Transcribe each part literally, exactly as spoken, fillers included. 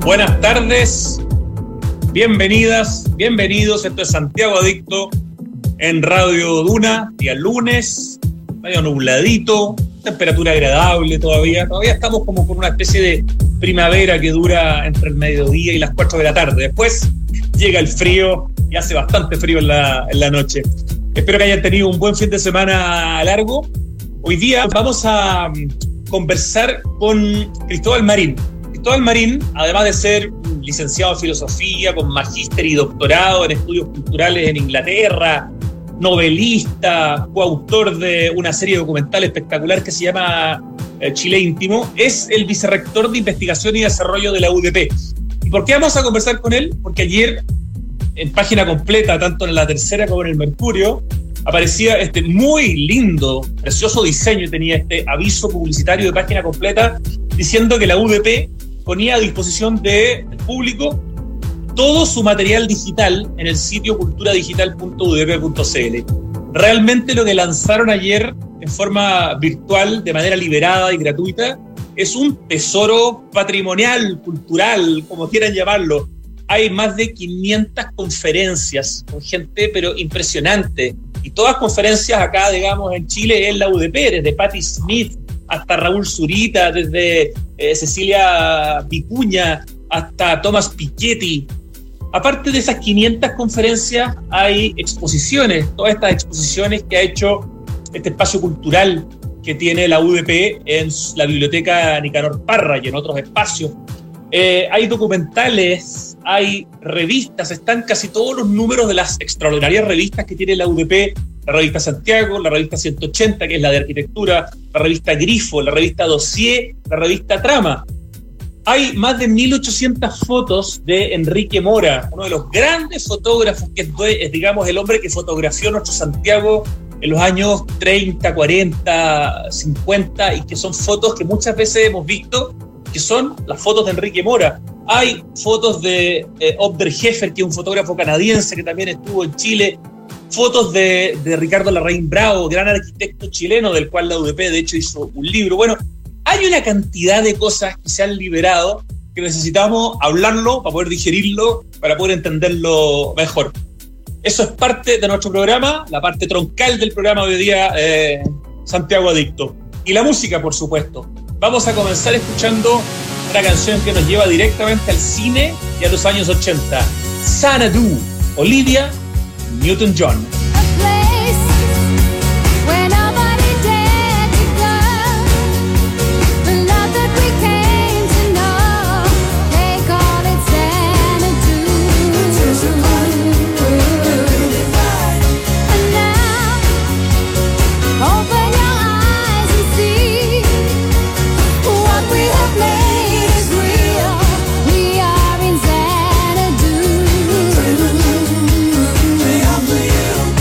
Buenas tardes, bienvenidas, bienvenidos. Esto es Santiago Adicto en Radio Duna, día lunes, medio nubladito, temperatura agradable todavía. Todavía estamos como con una especie de primavera que dura entre el mediodía y las cuatro de la tarde. Después llega el frío y hace bastante frío en la, en la noche. Espero que hayan tenido un buen fin de semana largo. Hoy día vamos a conversar con Cristóbal Marín. Cristóbal Marín, además de ser licenciado en filosofía, con magíster y doctorado en estudios culturales en Inglaterra, novelista, coautor de una serie documental espectacular que se llama eh, Chile Íntimo, es el vicerrector de investigación y desarrollo de la U D P. ¿Y por qué vamos a conversar con él? Porque ayer, en página completa, tanto en La Tercera como en el Mercurio, aparecía este muy lindo, precioso diseño, tenía este aviso publicitario de página completa diciendo que la U D P ponía a disposición del público todo su material digital en el sitio cultura digital punto u d p punto c l. Realmente lo que lanzaron ayer en forma virtual, de manera liberada y gratuita, es un tesoro patrimonial, cultural, como quieran llamarlo. Hay más de quinientas conferencias con gente, pero impresionante. Y todas conferencias acá, digamos, en Chile, en la U D P, desde Patti Smith hasta Raúl Zurita, desde eh, Cecilia Vicuña hasta Thomas Piketty. Aparte de esas quinientas conferencias, hay exposiciones, todas estas exposiciones que ha hecho este espacio cultural que tiene la U D P en la Biblioteca Nicanor Parra y en otros espacios. Eh, hay documentales, hay revistas, están casi todos los números de las extraordinarias revistas que tiene la U D P, la revista Santiago, la revista ciento ochenta, que es la de arquitectura, la revista Grifo, la revista Dossier, la revista Trama. Hay más de mil ochocientas fotos de Enrique Mora, uno de los grandes fotógrafos que es, es, digamos, el hombre que fotografió nuestro Santiago en los años treinta, cuarenta, cincuenta, y que son fotos que muchas veces hemos visto, que son las fotos de Enrique Mora. Hay fotos de eh, Obder Heffer, que es un fotógrafo canadiense que también estuvo en Chile, fotos de, de Ricardo Larraín Bravo, gran arquitecto chileno, del cual la U D P de hecho hizo un libro. Bueno, hay una cantidad de cosas que se han liberado que necesitamos hablarlo para poder digerirlo, para poder entenderlo mejor. Eso es parte de nuestro programa, la parte troncal del programa de hoy día, eh, Santiago Adicto. Y la música, por supuesto. Vamos a comenzar escuchando una canción que nos lleva directamente al cine y a los años ochenta. Xanadu, Olivia Newton-John. You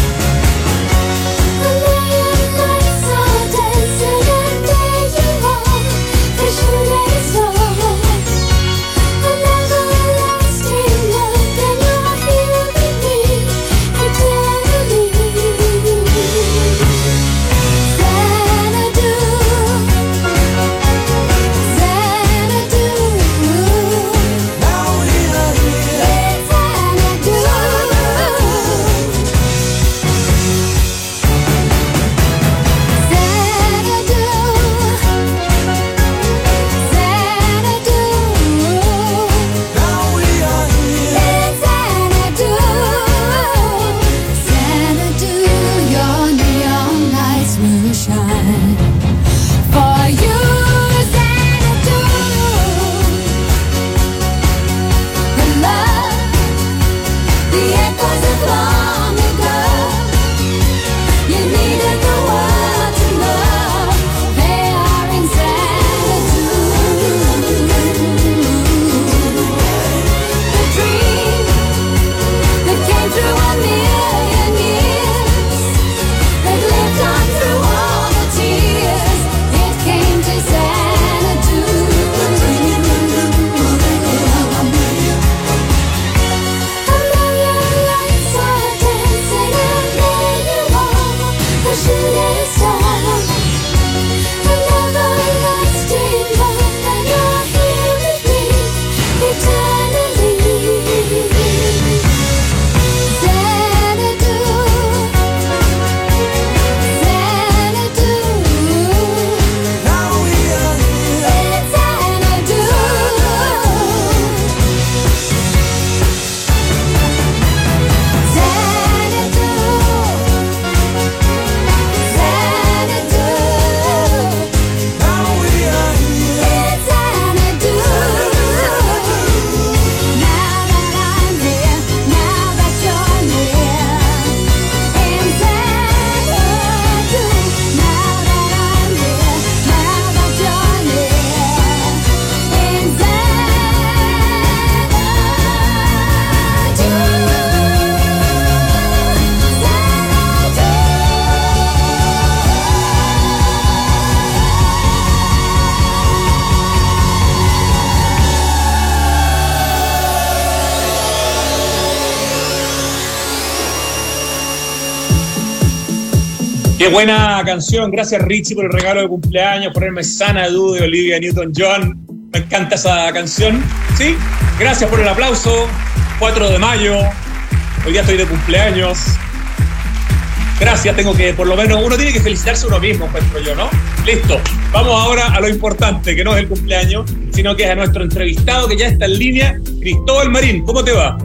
Qué buena canción, gracias Richie por el regalo de cumpleaños, ponerme Xanadu de Olivia Newton-John, me encanta esa canción, ¿sí? Gracias por el aplauso, cuatro de mayo, hoy día estoy de cumpleaños, gracias, tengo que, por lo menos, uno tiene que felicitarse a uno mismo, encuentro yo, ¿no? Listo, vamos ahora a lo importante, que no es el cumpleaños, sino que es a nuestro entrevistado que ya está en línea, Cristóbal Marín, ¿cómo te va?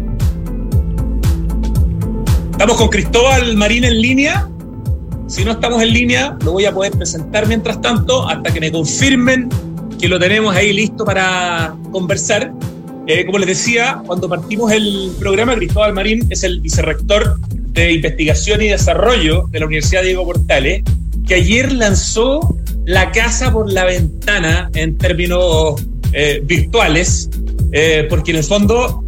¿Estamos con Cristóbal Marín en línea? Si no estamos en línea, lo voy a poder presentar mientras tanto, hasta que me confirmen que lo tenemos ahí listo para conversar. Eh, como les decía, cuando partimos el programa, Cristóbal Marín es el vicerrector de Investigación y Desarrollo de la Universidad Diego Portales, que ayer lanzó la casa por la ventana en términos eh, virtuales, eh, porque en el fondo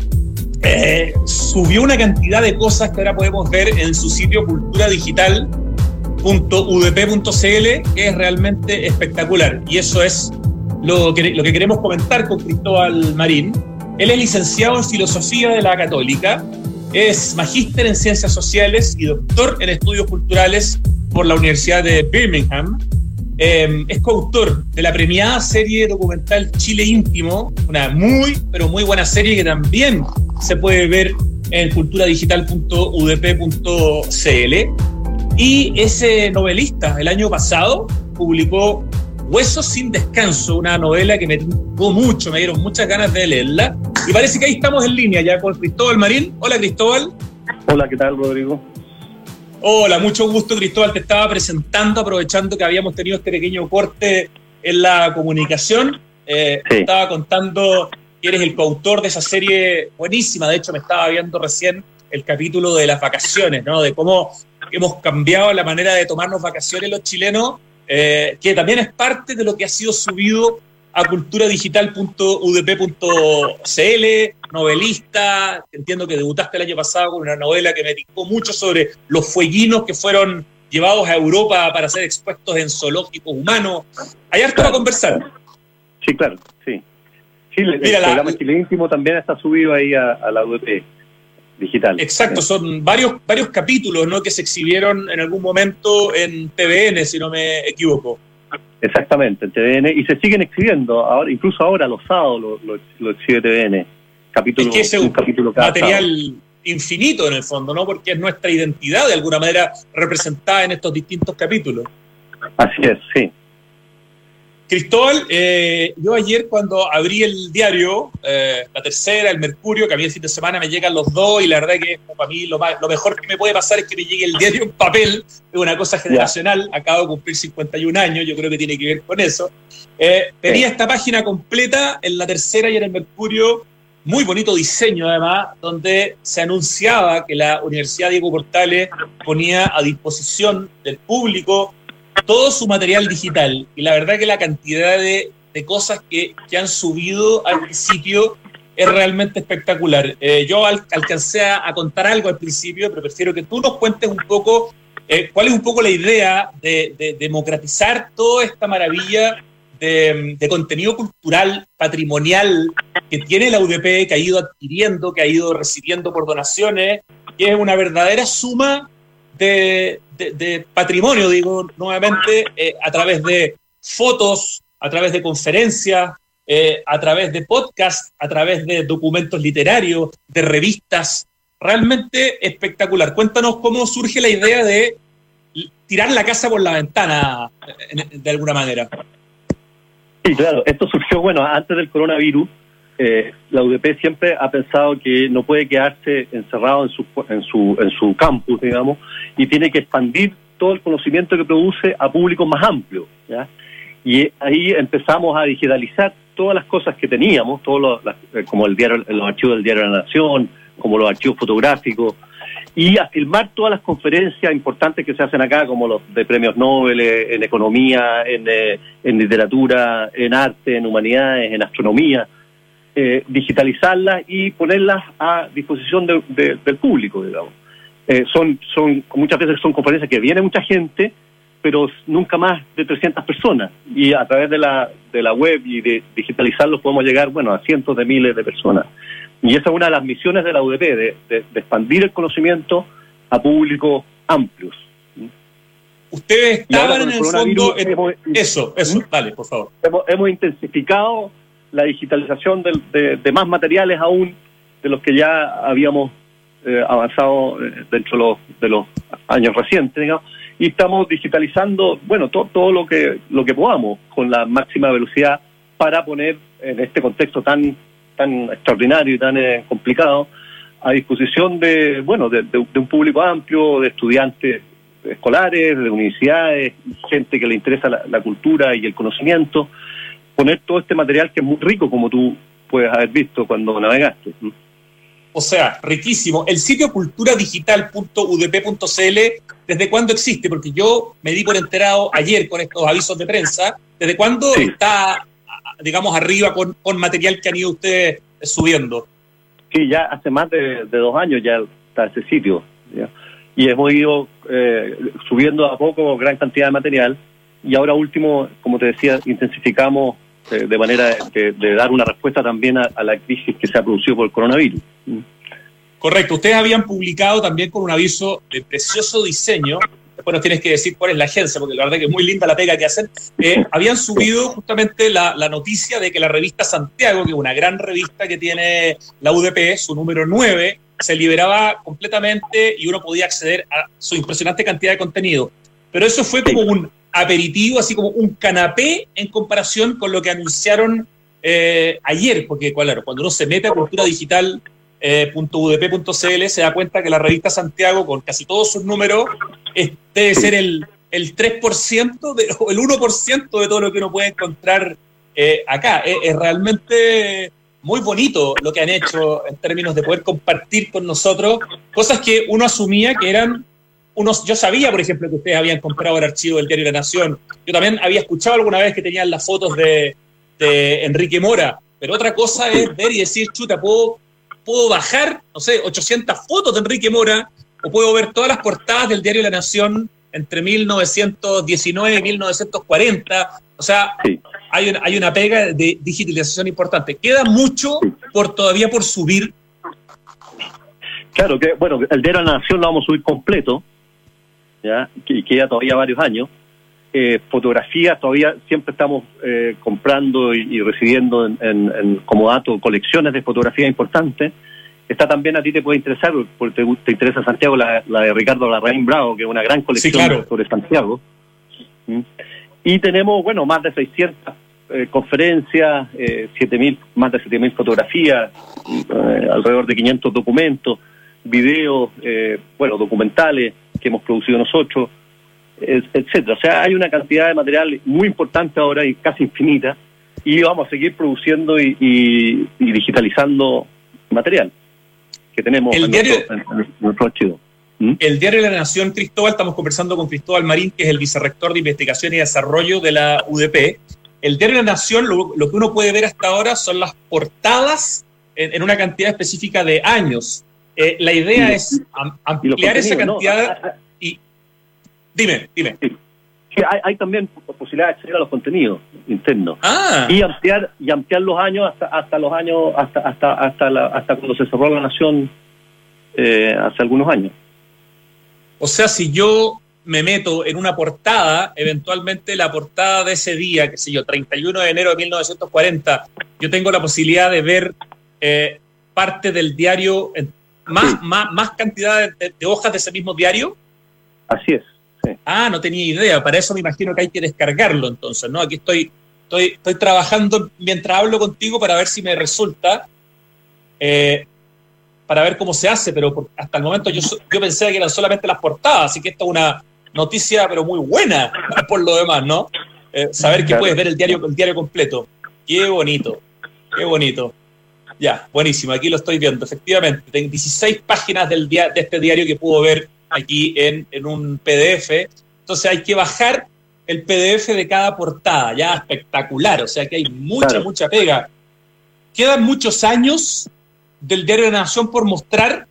eh, subió una cantidad de cosas que ahora podemos ver en su sitio cultura digital punto u d p punto c l, que es realmente espectacular. Y eso es lo que, lo que queremos comentar con Cristóbal Marín. Él es licenciado en Filosofía de la Católica, es magíster en Ciencias Sociales y doctor en Estudios Culturales por la Universidad de Birmingham. Eh, es coautor de la premiada serie documental Chile Íntimo, una muy, pero muy buena serie que también se puede ver en cultura digital punto u d p punto c l. Y ese novelista, el año pasado, publicó Huesos sin descanso, una novela que me gustó mucho, me dieron muchas ganas de leerla. Y parece que ahí estamos en línea ya con Cristóbal Marín. Hola, Cristóbal. Hola, ¿qué tal, Rodrigo? Hola, mucho gusto, Cristóbal. Te estaba presentando, aprovechando que habíamos tenido este pequeño corte en la comunicación. Eh, sí. Te estaba contando que eres el coautor de esa serie buenísima. De hecho, me estaba viendo recién el capítulo de las vacaciones, ¿no? De cómo hemos cambiado la manera de tomarnos vacaciones los chilenos, eh, que también es parte de lo que ha sido subido a cultura digital punto u d p punto c l, novelista, entiendo que debutaste el año pasado con una novela que me picó mucho sobre los fueguinos que fueron llevados a Europa para ser expuestos en zoológicos humanos. Hay harto para conversar. Sí, claro, sí. Sí, el, Mira, el programa la, Chile Íntimo también está subido ahí a, a la U D P digital. Exacto, son varios varios capítulos, ¿no?, que se exhibieron en algún momento en T V N, si no me equivoco. Exactamente, en T V N, y se siguen exhibiendo, ahora, incluso ahora los sábados lo, lo, lo exhibe T V N. Capítulo, es que ese es un, un capítulo cada material sábado. Infinito en el fondo, ¿no? Porque es nuestra identidad de alguna manera representada en estos distintos capítulos. Así es, sí. Cristóbal, eh, yo ayer cuando abrí el diario, eh, La Tercera, El Mercurio, que a mí el fin de semana me llegan los dos y la verdad que para mí lo, más, lo mejor que me puede pasar es que me llegue el diario en papel, es una cosa generacional, yeah. Acabo de cumplir cincuenta y un años, yo creo que tiene que ver con eso. Eh, tenía sí. esta página completa en La Tercera y en El Mercurio, muy bonito diseño además, donde se anunciaba que la Universidad Diego Portales ponía a disposición del público todo su material digital, y la verdad que la cantidad de, de cosas que, que han subido al sitio es realmente espectacular. Eh, yo al, alcancé a, a contar algo al principio, pero prefiero que tú nos cuentes un poco eh, cuál es un poco la idea de, de democratizar toda esta maravilla de, de contenido cultural, patrimonial, que tiene la U D P, que ha ido adquiriendo, que ha ido recibiendo por donaciones, que es una verdadera suma De, de, de patrimonio, digo nuevamente, eh, a través de fotos, a través de conferencias, eh, a través de podcasts, a través de documentos literarios, de revistas, realmente espectacular. Cuéntanos cómo surge la idea de tirar la casa por la ventana, de alguna manera. Sí, claro, esto surgió, bueno, antes del coronavirus. Eh, la U D P siempre ha pensado que no puede quedarse encerrado en su, en su en su campus, digamos, y tiene que expandir todo el conocimiento que produce a públicos más amplios, ¿ya? Y ahí empezamos a digitalizar todas las cosas que teníamos, todos los, las, como el diario, los archivos del Diario de la Nación, como los archivos fotográficos, y a filmar todas las conferencias importantes que se hacen acá, como los de premios Nobel, en economía, en, en literatura, en arte, en humanidades, en astronomía. Eh, digitalizarlas y ponerlas a disposición de, de, del público, digamos. Eh, son, son muchas veces son conferencias que viene mucha gente, pero nunca más de trescientas personas. Y a través de la de la web y de digitalizarlos podemos llegar, bueno, a cientos de miles de personas. Y esa es una de las misiones de la U D P, de, de, de expandir el conocimiento a públicos amplios. ustedes estaban en el fondo... En, hemos, eso, eso, ¿Mm? dale, por favor. Hemos, hemos intensificado la digitalización de, de, de más materiales aún de los que ya habíamos eh, avanzado eh, dentro de los, de los años recientes, digamos, y estamos digitalizando, bueno, to, todo lo que lo que podamos con la máxima velocidad para poner en este contexto tan tan extraordinario y tan eh, complicado a disposición de, bueno, de, de, de un público amplio, de estudiantes escolares, de universidades, gente que le interesa la, la cultura y el conocimiento, poner todo este material que es muy rico, como tú puedes haber visto cuando navegaste. O sea, riquísimo. El sitio cultura digital punto u d p punto c l, ¿desde cuándo existe? Porque yo me di por enterado ayer con estos avisos de prensa. ¿Desde cuándo sí. está, digamos, arriba con, con material que han ido ustedes subiendo? Sí, ya hace más de, de dos años ya está ese sitio, ¿ya? Y hemos ido eh, subiendo a poco gran cantidad de material, y ahora último, como te decía, intensificamos eh, de manera de, de dar una respuesta también a, a la crisis que se ha producido por el coronavirus. Correcto. Ustedes habían publicado también con un aviso de precioso diseño. Después nos tienes que decir cuál es la agencia, porque la verdad que es muy linda la pega que hacen. Eh, habían subido justamente la, la noticia de que la revista Santiago, que es una gran revista que tiene la U D P, su número nueve, se liberaba completamente y uno podía acceder a su impresionante cantidad de contenido. Pero eso fue como un aperitivo, así como un canapé en comparación con lo que anunciaron eh, ayer, porque claro, cuando uno se mete a cultura digital punto u d p punto c l se da cuenta que la revista Santiago, con casi todos sus números, es, debe ser el, el tres por ciento de, o el uno por ciento de todo lo que uno puede encontrar eh, acá. Es, es realmente muy bonito lo que han hecho en términos de poder compartir con nosotros cosas que uno asumía que eran unos. Yo sabía, por ejemplo, que ustedes habían comprado el archivo del diario La Nación. Yo también había escuchado alguna vez que tenían las fotos de, de Enrique Mora, pero otra cosa es ver y decir, chuta, puedo puedo bajar, no sé, ochocientas fotos de Enrique Mora, o puedo ver todas las portadas del diario La Nación entre mil novecientos diecinueve y mil novecientos cuarenta. O sea, sí. hay, una, hay una pega de digitalización importante. Queda mucho por todavía por subir. Claro, que bueno, el diario La Nación lo vamos a subir completo, ya, y queda todavía varios años. Eh, fotografías todavía siempre estamos eh, comprando y, y recibiendo en, en, en, como dato colecciones de fotografías importantes. Está también, a ti te puede interesar, porque te, te interesa Santiago, la, la de Ricardo Larraín Bravo, que es una gran colección, sí, claro, sobre Santiago. ¿Mm? Y tenemos, bueno, más de seiscientas eh, conferencias, eh, siete mil, más de siete mil fotografías, eh, alrededor de quinientos documentos, videos, eh, bueno, documentales que hemos producido nosotros, etcétera. O sea, hay una cantidad de material muy importante ahora y casi infinita, y vamos a seguir produciendo y, y, y digitalizando material que tenemos el en, diario, nuestro, en, en nuestro archivo. ¿Mm? El diario La Nación, Cristóbal, estamos conversando con Cristóbal Marín, que es el vicerrector de Investigación y Desarrollo de la U D P. El diario La Nación, lo, lo que uno puede ver hasta ahora son las portadas en, en una cantidad específica de años. Eh, la idea sí. es am, ampliar esa cantidad... ¿no? y Dime, dime. Sí. Sí, hay, hay también posibilidad de acceder a los contenidos internos. Ah. Y ampliar y ampliar los años hasta hasta los años hasta hasta hasta la, hasta cuando se cerró La Nación eh, hace algunos años. O sea, si yo me meto en una portada, eventualmente la portada de ese día, qué sé yo, treinta y uno de enero de mil novecientos cuarenta, yo tengo la posibilidad de ver eh, parte del diario, más, sí. más, más cantidad de, de hojas de ese mismo diario. Así es. Sí. Ah, no tenía idea. Para eso me imagino que hay que descargarlo entonces, ¿no? Aquí estoy, estoy, estoy trabajando mientras hablo contigo para ver si me resulta, eh, para ver cómo se hace, pero por, hasta el momento yo, yo pensé que eran solamente las portadas, así que esta es una noticia, pero muy buena por lo demás, ¿no? Eh, saber que claro. puedes ver el diario, el diario completo. Qué bonito, qué bonito. Ya, buenísimo, aquí lo estoy viendo, efectivamente. Tengo dieciséis páginas del dia- de este diario que puedo ver aquí en, en un P D F. Entonces hay que bajar el P D F de cada portada, ya espectacular, o sea que hay mucha, claro. mucha pega. Quedan muchos años del diario de la Nación por mostrar.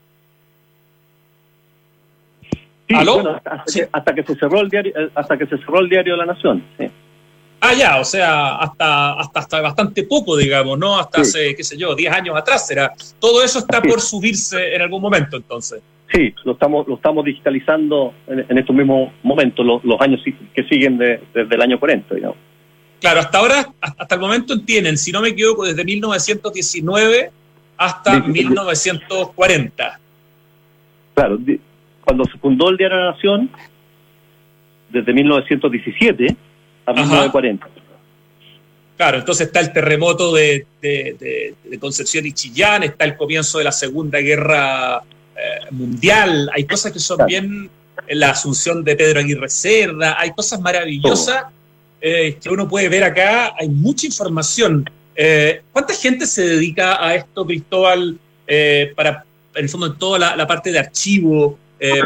Sí, ¿aló? Bueno, hasta, sí. que, hasta que se cerró el diario, hasta que se cerró el diario de la Nación. Sí. Ah, ya, o sea, hasta, hasta, hasta bastante poco, digamos, ¿no? Hasta sí. hace, qué sé yo, diez años atrás será. Todo eso está sí. por subirse en algún momento, entonces. Sí, lo estamos lo estamos digitalizando en, en estos mismos momentos, los, los años que siguen de, desde el año cuarenta, digamos. Claro, hasta ahora, hasta el momento tienen, si no me equivoco, desde mil novecientos diecinueve hasta mil novecientos cuarenta. Claro, cuando se fundó el Diario de la Nación, desde mil novecientos diecisiete a mil novecientos cuarenta. Claro, entonces está el terremoto de, de, de, de Concepción y Chillán, está el comienzo de la Segunda Guerra eh, Mundial, hay cosas que son claro. bien, la asunción de Pedro Aguirre Cerda, hay cosas maravillosas eh, que uno puede ver acá, hay mucha información. Eh, ¿Cuánta gente se dedica a esto, Cristóbal, eh, para, en el fondo, en toda la, la parte de archivo eh,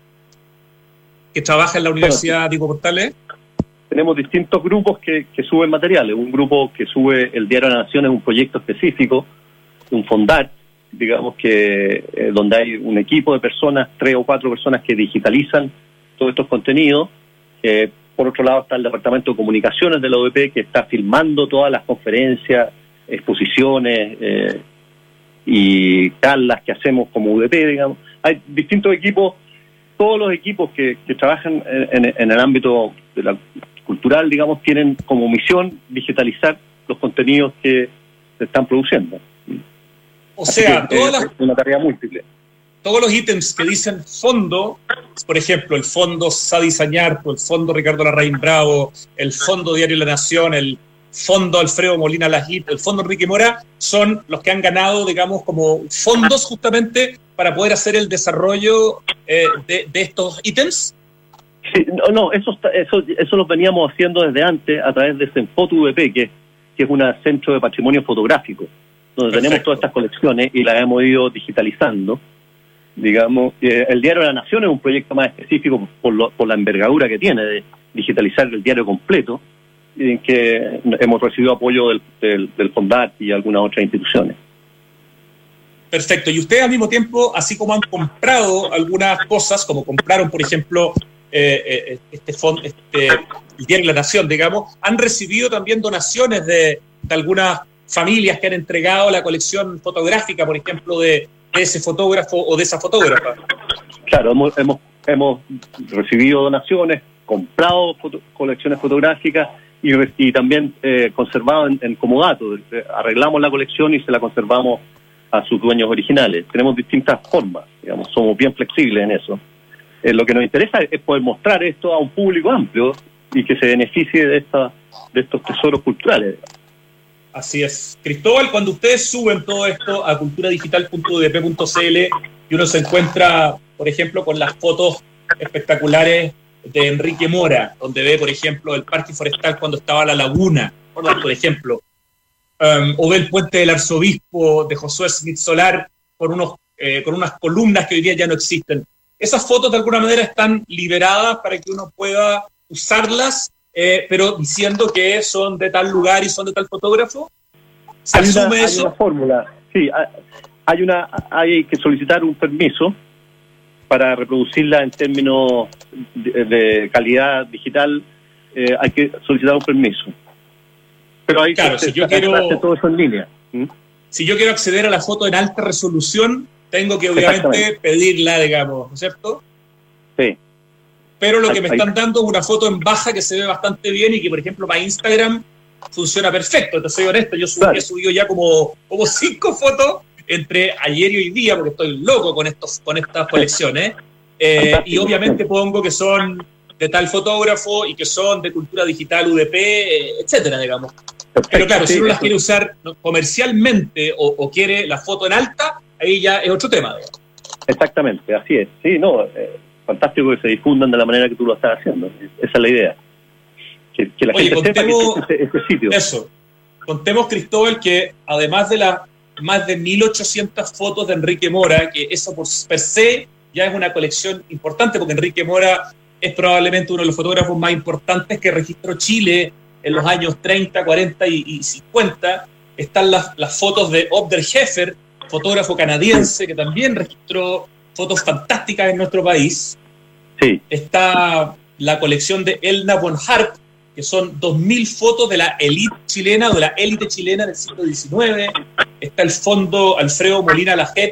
que trabaja en la Universidad Diego Portales? Tenemos distintos grupos que, que suben materiales. Un grupo que sube el Diario de la Nación es un proyecto específico, un Fondar, digamos que eh, donde hay un equipo de personas, tres o cuatro personas que digitalizan todos estos contenidos. Eh, por otro lado está el Departamento de Comunicaciones de la U D P, que está filmando todas las conferencias, exposiciones eh, y charlas que hacemos como U D P, digamos. Hay distintos equipos, todos los equipos que, que trabajan en, en, en el ámbito de la cultural, digamos, tienen como misión digitalizar los contenidos que se están produciendo. O sea, que, todas es las, una tarea múltiple. Todos los ítems que dicen fondo, por ejemplo, el fondo Sadi Sañarco, el fondo Ricardo Larraín Bravo, el fondo Diario La Nación, el fondo Alfredo Molina Lajit, el fondo Enrique Mora, son los que han ganado, digamos, como fondos justamente para poder hacer el desarrollo eh, de, de estos ítems. Sí, no, no, eso, eso, eso lo veníamos haciendo desde antes a través de Senfoto U D P, que, que es un centro de patrimonio fotográfico, donde Perfecto. tenemos todas estas colecciones y las hemos ido digitalizando. Digamos, eh, el Diario de la Nación es un proyecto más específico por, lo, por la envergadura que tiene de digitalizar el diario completo, en que hemos recibido apoyo del, del, del Fondat y algunas otras instituciones. Perfecto. Y ustedes al mismo tiempo, así como han comprado algunas cosas, como compraron, por ejemplo, eh, eh, este fondo, este, el Diario de la Nación, digamos, han recibido también donaciones de, de algunas familias que han entregado la colección fotográfica, por ejemplo, de, de ese fotógrafo o de esa fotógrafa. Claro, hemos, hemos, hemos recibido donaciones, comprado foto, colecciones fotográficas y, y también eh, conservado en, en comodato. Arreglamos la colección y se la conservamos a sus dueños originales. Tenemos distintas formas, digamos, somos bien flexibles en eso. Eh, lo que nos interesa es poder mostrar esto a un público amplio y que se beneficie de, esta, de estos tesoros culturales. Así es. Cristóbal, cuando ustedes suben todo esto a cultura digital punto u d p punto c l y uno se encuentra, por ejemplo, con las fotos espectaculares de Enrique Mora, donde ve, por ejemplo, el parque forestal cuando estaba la laguna, por ejemplo, um, o ve el puente del arzobispo de Josué Smith Solar con, unos, eh, con unas columnas que hoy día ya no existen. Esas fotos de alguna manera están liberadas para que uno pueda usarlas, eh, pero diciendo que son de tal lugar y son de tal fotógrafo. ¿Se hay asume una, eso? Hay una fórmula, sí, hay, una, hay que solicitar un permiso para reproducirla en términos de, de calidad digital, eh, hay que solicitar un permiso. Pero hay claro, que si yo quiero todo eso en línea. ¿Mm? Si yo quiero acceder a la foto en alta resolución, tengo que obviamente pedirla, digamos, ¿no es cierto? Sí. Pero lo que ahí, me están dando es una foto en baja que se ve bastante bien y que, por ejemplo, para Instagram funciona perfecto. Te soy honesto, yo subí, claro. he subido ya como, como cinco fotos entre ayer y hoy día, porque estoy loco con estos con estas colecciones. Eh, y obviamente pongo que son de tal fotógrafo y que son de cultura digital U D P, eh, etcétera, digamos. Perfecto. Pero claro, si uno las quiere usar comercialmente o, o quiere la foto en alta, ahí ya es otro tema, digamos. Exactamente, así es. Sí, no, eh, fantástico que se difundan de la manera que tú lo estás haciendo. Esa es la idea. Que, que la Oye, gente contemos, sepa que este, este sitio. Eso. Contemos, Cristóbal, que además de las más de mil ochocientas fotos de Enrique Mora, que eso por per se ya es una colección importante, porque Enrique Mora es probablemente uno de los fotógrafos más importantes que registró Chile en los años treinta, cuarenta y, y cincuenta. Están las, las fotos de Obder Heffer, fotógrafo canadiense, que también registró fotos fantásticas en nuestro país. Sí. Está la colección de Elna von Harp, que son dos mil fotos de la élite chilena o de la élite chilena del siglo diecinueve. Está el fondo Alfredo Molina Lajit,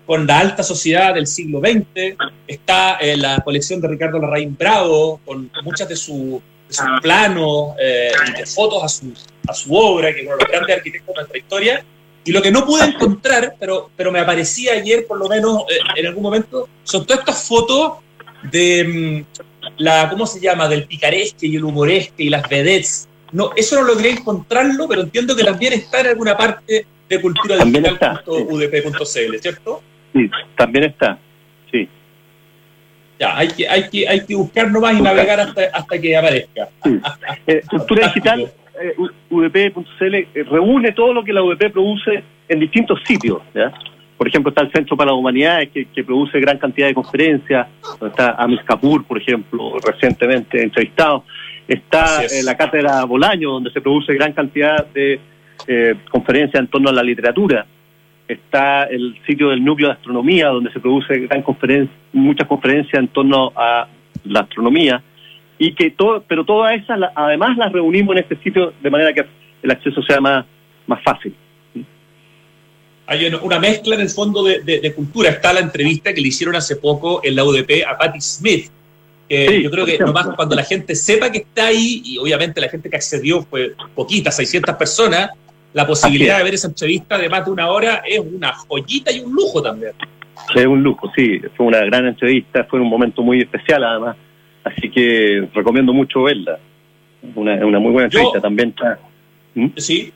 con la alta sociedad del siglo veinte, está eh, la colección de Ricardo Larraín Bravo, con muchas de, su, de sus planos eh, y de fotos a su, a su obra, que es uno de los grandes arquitectos de nuestra historia. Y lo que no pude encontrar, pero, pero me aparecía ayer por lo menos eh, en algún momento, son todas estas fotos de mmm, la, ¿cómo se llama?, del picaresque y el humoresque y las vedettes. No, eso no logré encontrarlo, pero entiendo que también está en alguna parte de cultura digital punto u d p punto c l, ¿cierto? Sí, también está, sí. Ya, hay que, hay que, hay que buscar nomás y navegar hasta, hasta que aparezca. Sí. Eh, cultura digital, eh, u d p punto c l, eh, reúne todo lo que la U D P produce en distintos sitios, ¿ya? Por ejemplo, está el Centro para las Humanidades, que, que produce gran cantidad de conferencias, donde está Amish Kapoor, por ejemplo, recientemente entrevistado. Está eh, la Cátedra Bolaño, donde se produce gran cantidad de eh, conferencias en torno a la literatura. Está el sitio del Núcleo de Astronomía, donde se produce gran conferen- muchas conferencias en torno a la astronomía, y que todo, pero todas esas, la, además las reunimos en este sitio de manera que el acceso sea más, más fácil. Hay una mezcla en el fondo de, de, de cultura. Está la entrevista que le hicieron hace poco en la U D P a Patti Smith. Eh, sí, yo creo que nomás cuando la gente sepa que está ahí, y obviamente la gente que accedió fue poquita, seiscientas personas, la posibilidad de ver esa entrevista de más de una hora es una joyita y un lujo también. Es un lujo, sí. Fue una gran entrevista, fue un momento muy especial además, así que recomiendo mucho verla. Una, una muy buena entrevista. Yo, también está. ¿Mm? Sí.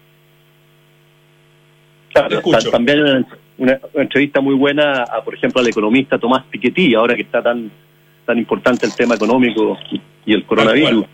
Claro, está, también una, una, una entrevista muy buena a, por ejemplo, al economista Tomás Piketty, ahora que está tan tan importante el tema económico y el coronavirus,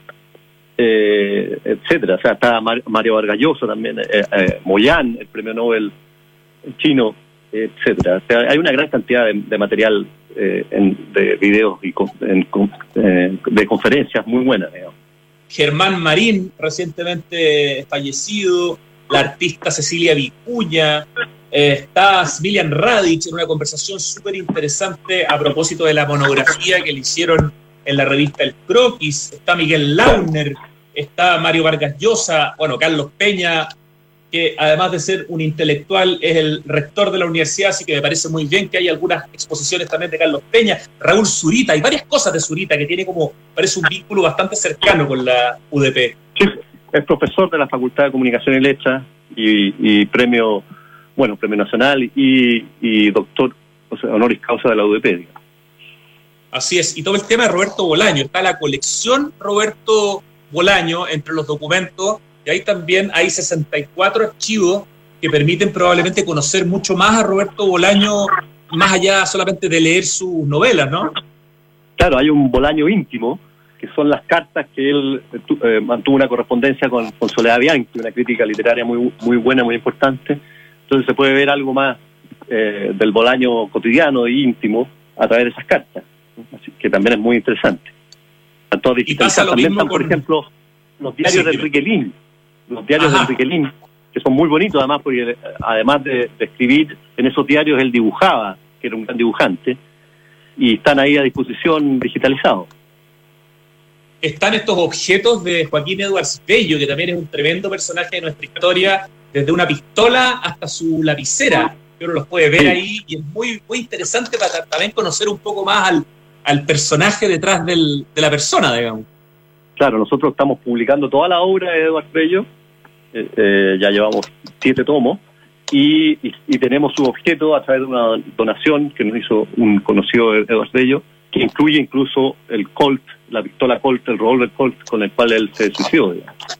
eh, etcétera. O sea, está Mario Vargas Llosa también, eh, eh, Moyan, el premio Nobel chino, eh, etcétera. O sea, hay una gran cantidad de, de material eh, en, de videos y con, en, eh, de conferencias muy buenas, digamos. Germán Marín, recientemente fallecido, la artista Cecilia Vicuña, eh, está Smiljan Radic en una conversación súper interesante a propósito de la monografía que le hicieron en la revista El Croquis, está Miguel Launer, está Mario Vargas Llosa, bueno, Carlos Peña, que además de ser un intelectual es el rector de la universidad, así que me parece muy bien que hay algunas exposiciones también de Carlos Peña, Raúl Zurita, hay varias cosas de Zurita que tiene como, parece un vínculo bastante cercano con la U D P. Sí, es profesor de la Facultad de Comunicación y Letras y, y premio, bueno, premio nacional y, y doctor, o sea, honoris causa de la U D P, digamos. Así es, y todo el tema de Roberto Bolaño, está la colección Roberto Bolaño entre los documentos, y ahí también hay sesenta y cuatro archivos que permiten probablemente conocer mucho más a Roberto Bolaño, más allá solamente de leer sus novelas, ¿no? Claro, hay un Bolaño íntimo, que son las cartas que él eh, mantuvo una correspondencia con, con Soledad Bianchi, una crítica literaria muy, muy buena, muy importante. Entonces se puede ver algo más eh, del Bolaño cotidiano e íntimo a través de esas cartas. Así que también es muy interesante. Tanto digitalizadas también están, con... por ejemplo, los diarios sí, de Enrique Lin, los diarios Ajá. de Enrique Lin, que son muy bonitos además, porque además de, de escribir en esos diarios, él dibujaba, que era un gran dibujante, y están ahí a disposición digitalizados. Están estos objetos de Joaquín Edwards Bello, que también es un tremendo personaje de nuestra historia, desde una pistola hasta su lapicera, que uno los puede ver sí. ahí, y es muy, muy interesante para también conocer un poco más al al personaje detrás del, de la persona, digamos. Claro, nosotros estamos publicando toda la obra de Edwards Bello, eh, eh, ya llevamos siete tomos, y, y, y tenemos su objeto a través de una donación que nos hizo un conocido de Edwards Bello, que incluye incluso el Colt, la pistola Colt, el revólver Colt, con el cual él se suicidó.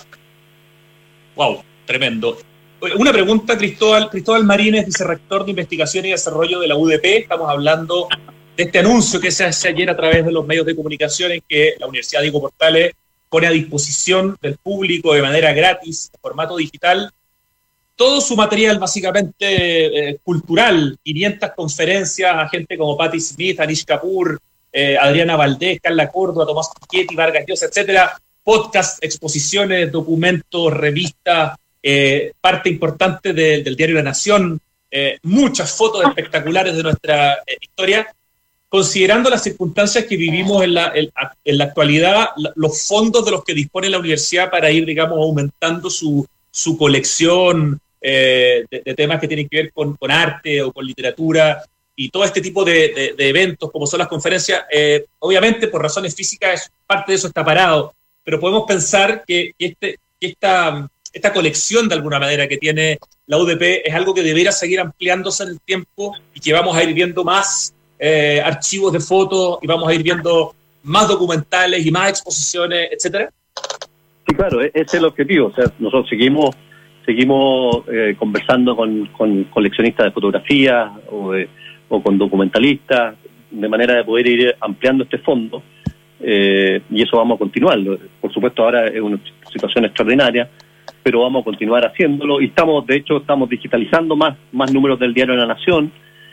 Wow, tremendo. Una pregunta, Cristóbal, Cristóbal Marín es vicerrector de Investigación y Desarrollo de la U D P, estamos hablando de este anuncio que se hace ayer a través de los medios de comunicación en que la Universidad Diego Portales pone a disposición del público de manera gratis, en formato digital, todo su material básicamente eh, cultural, quinientas conferencias a gente como Patti Smith, Amish Kapoor, eh, Adriana Valdés, Carla Córdoba, Tomás Piketty, Vargas Llosa, etcétera, podcast, exposiciones, documentos, revistas, eh, parte importante de, del diario La Nación, eh, muchas fotos espectaculares de nuestra eh, historia. Considerando las circunstancias que vivimos en la, en, en la actualidad, los fondos de los que dispone la universidad para ir, digamos, aumentando su, su colección eh, de, de temas que tienen que ver con, con arte o con literatura y todo este tipo de, de, de eventos como son las conferencias, eh, obviamente por razones físicas parte de eso está parado, pero podemos pensar que, que, este, que esta, esta colección de alguna manera que tiene la U D P es algo que debería seguir ampliándose en el tiempo y que vamos a ir viendo más eh, archivos de fotos y vamos a ir viendo más documentales y más exposiciones, etcétera. Sí, claro, ese es el objetivo. O sea, nosotros seguimos seguimos eh, conversando con, con coleccionistas de fotografía o, de, o con documentalistas, de manera de poder ir ampliando este fondo, eh, y eso vamos a continuar. Por supuesto, ahora es una situación extraordinaria, pero vamos a continuar haciéndolo, y estamos, de hecho, estamos digitalizando más, más números del Diario de la Nación,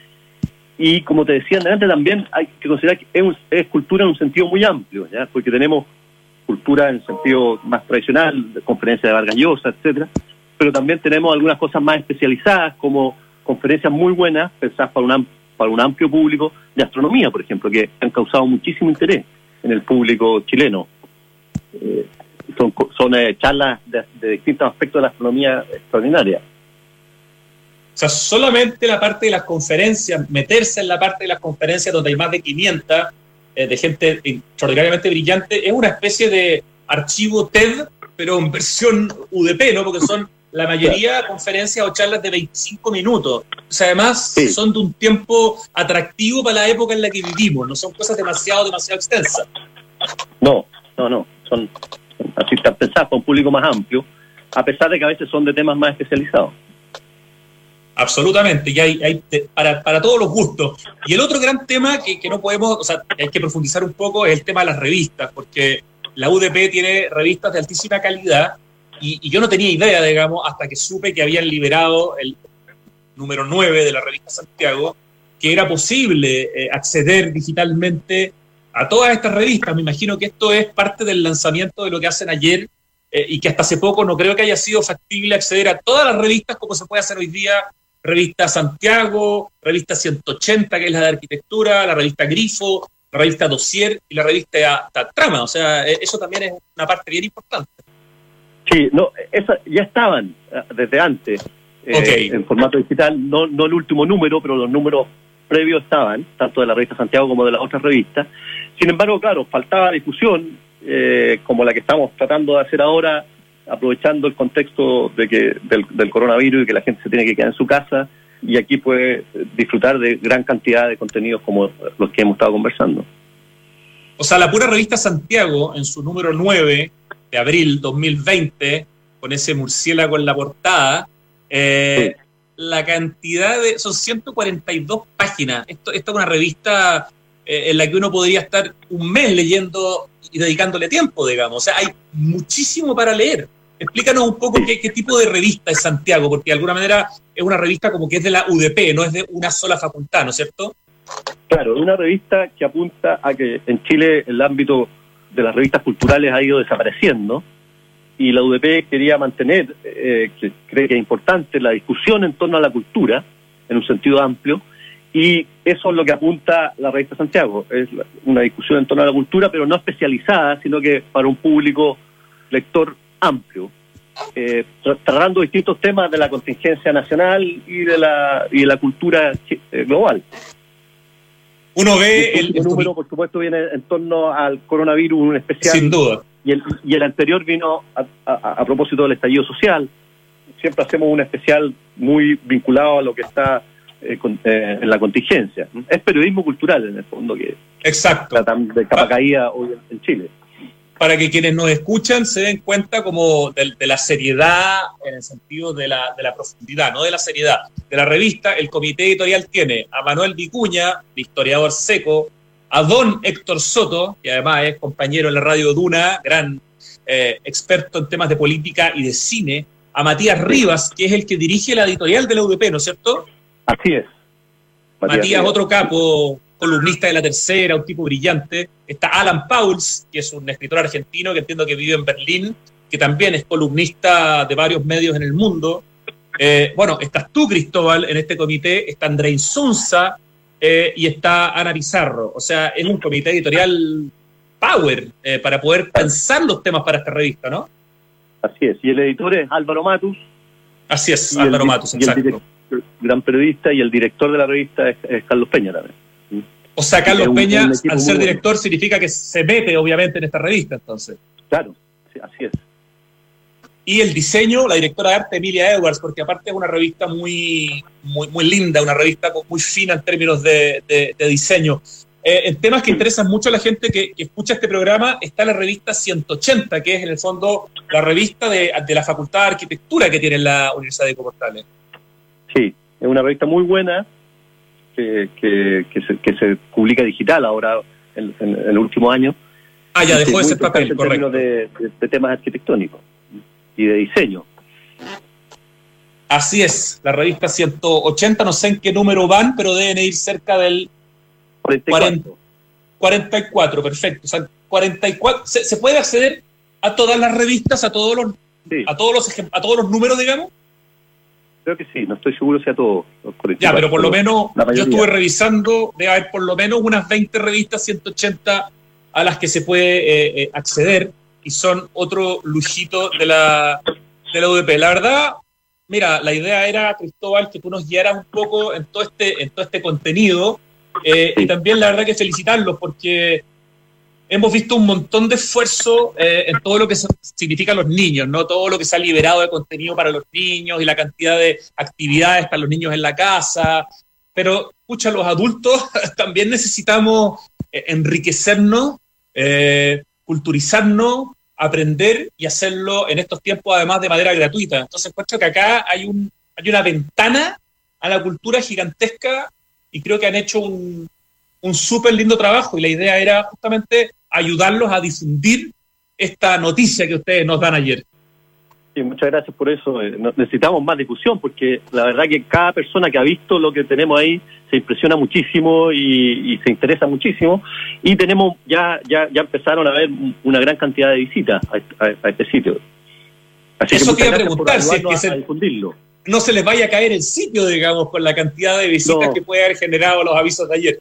y como te decía antes, también hay que considerar que es, un, es cultura en un sentido muy amplio, ¿ya? Porque tenemos cultura en el sentido más tradicional, de conferencias de Vargas Llosa, etcétera, pero también tenemos algunas cosas más especializadas, como conferencias muy buenas, pensadas para un, para un amplio público, de astronomía, por ejemplo, que han causado muchísimo interés en el público chileno. Eh, son son eh, charlas de, de distintos aspectos de la astronomía extraordinaria. O sea, solamente la parte de las conferencias, meterse en la parte de las conferencias donde hay más de quinientas, eh, de gente extraordinariamente brillante, es una especie de archivo TED, pero en versión U D P, ¿no? Porque son la mayoría de conferencias o charlas de veinticinco minutos. O sea, además sí, son de un tiempo atractivo para la época en la que vivimos, no son cosas demasiado, demasiado extensas. No, no, no, son, son así están pensadas para un público más amplio, a pesar de que a veces son de temas más especializados. Absolutamente, y hay, hay para, para todos los gustos. Y el otro gran tema que, que no podemos, o sea, hay que profundizar un poco, es el tema de las revistas, porque la U D P tiene revistas de altísima calidad, y, y yo no tenía idea, digamos, hasta que supe que habían liberado el número nueve de la revista Santiago, que era posible eh, acceder digitalmente a todas estas revistas. Me imagino que esto es parte del lanzamiento de lo que hacen ayer, eh, y que hasta hace poco no creo que haya sido factible acceder a todas las revistas como se puede hacer hoy día. Revista Santiago, revista ciento ochenta, que es la de arquitectura, la revista Grifo, la revista Dossier y la revista Trama. O sea, eso también es una parte bien importante. Sí, no, esas ya estaban desde antes, eh, okay, en formato digital, no, no el último número, pero los números previos estaban, tanto de la revista Santiago como de las otras revistas. Sin embargo, claro, faltaba difusión, eh, como la que estamos tratando de hacer ahora, aprovechando el contexto de que del, del coronavirus y que la gente se tiene que quedar en su casa, y aquí puede disfrutar de gran cantidad de contenidos como los que hemos estado conversando. O sea, la pura revista Santiago, en su número nueve de abril dos mil veinte, con ese murciélago en la portada, eh, sí, la cantidad de... son ciento cuarenta y dos páginas. Esto, esto es una revista eh, en la que uno podría estar un mes leyendo y dedicándole tiempo, digamos. O sea, hay muchísimo para leer. Explícanos un poco qué, qué tipo de revista es Santiago, porque de alguna manera es una revista como que es de la U D P, no es de una sola facultad, ¿no es cierto? Claro, es una revista que apunta a que en Chile el ámbito de las revistas culturales ha ido desapareciendo, y la U D P quería mantener, eh, que cree que es importante, la discusión en torno a la cultura, en un sentido amplio, y eso es lo que apunta la revista Santiago, es una discusión en torno a la cultura, pero no especializada, sino que para un público lector amplio, eh, tratando distintos temas de la contingencia nacional y de la y de la cultura eh, global. Uno ve el, el, el número, por supuesto, viene en torno al coronavirus, un especial. Sin duda. Y el, y el anterior vino a, a, a propósito del estallido social. Siempre hacemos un especial muy vinculado a lo que está eh, con, eh, en la contingencia. Es periodismo cultural, en el fondo, que exacto, tratan de capa caída hoy en, en Chile. Para que quienes nos escuchan se den cuenta como de, de la seriedad, en el sentido de la, de la profundidad, no de la seriedad de la revista. El comité editorial tiene a Manuel Vicuña, historiador seco, a don Héctor Soto, que además es compañero en la radio Duna, gran eh, experto en temas de política y de cine, a Matías Rivas, que es el que dirige la editorial de la U D P, ¿no es cierto? Así es. Matías, Matías otro capo, columnista de La Tercera, un tipo brillante. Está Alan Pauls, que es un escritor argentino que entiendo que vive en Berlín, que también es columnista de varios medios en el mundo. Eh, bueno, estás tú, Cristóbal, en este comité, está André Insunza eh, y está Ana Pizarro. O sea, es un comité editorial power eh, para poder pensar los temas para esta revista, ¿no? Así es, y el editor es Álvaro Matus. Así es, Álvaro el, Matus, exacto. Y el, gran periodista, y el director de la revista es, es Carlos Peña también. O sea, Carlos un, Peña, un al ser director, bueno. significa que se mete, obviamente, en esta revista, entonces. Claro, sí, así es. Y el diseño, la directora de arte, Emilia Edwards, porque aparte es una revista muy, muy, muy linda, una revista muy fina en términos de, de, de diseño. Eh, en temas que interesan mucho a la gente que, que escucha este programa, está la revista ciento ochenta, que es en el fondo la revista de, de la Facultad de Arquitectura que tiene la Universidad de Portales. Sí, es una revista muy buena, que, que, que, se, que se publica digital ahora en, en, en el último año. Ah, ya dejó ese papel, en correcto. De, de, de temas arquitectónicos y de diseño. Así es, la revista ciento ochenta, no sé en qué número van, pero deben ir cerca del cuarenta y cuatro. cuarenta y cuatro, perfecto. O sea, cuarenta y cuatro, ¿se, se puede acceder a todas las revistas, a todos los, sí. a todos los a todos los números, digamos? Creo que sí, no estoy seguro si a todos. Ya, pero por lo menos, yo estuve revisando, debe haber por lo menos unas veinte revistas ciento ochenta a las que se puede eh, eh, acceder, y son otro lujito de la, de la U D P. La verdad, mira, la idea era, Cristóbal, que tú nos guiaras un poco en todo este, en todo este contenido, eh, y también la verdad que felicitarlos, porque hemos visto un montón de esfuerzo eh, en todo lo que significan los niños, ¿no? Todo lo que se ha liberado de contenido para los niños y la cantidad de actividades para los niños en la casa. Pero, escucha, los adultos también necesitamos eh, enriquecernos, eh, culturizarnos, aprender y hacerlo en estos tiempos además de manera gratuita. Entonces encuentro que acá hay, un, hay una ventana a la cultura gigantesca y creo que han hecho un, un súper lindo trabajo, y la idea era justamente ayudarlos a difundir esta noticia que ustedes nos dan ayer. Sí, muchas gracias por eso. Necesitamos más difusión, porque la verdad que cada persona que ha visto lo que tenemos ahí se impresiona muchísimo y, y se interesa muchísimo, y tenemos ya ya ya empezaron a haber una gran cantidad de visitas a, a, a este sitio. Así eso que te iba a preguntar, si es que se, difundirlo. no se les vaya a caer el sitio, digamos, con la cantidad de visitas no. que puede haber generado los avisos de ayer.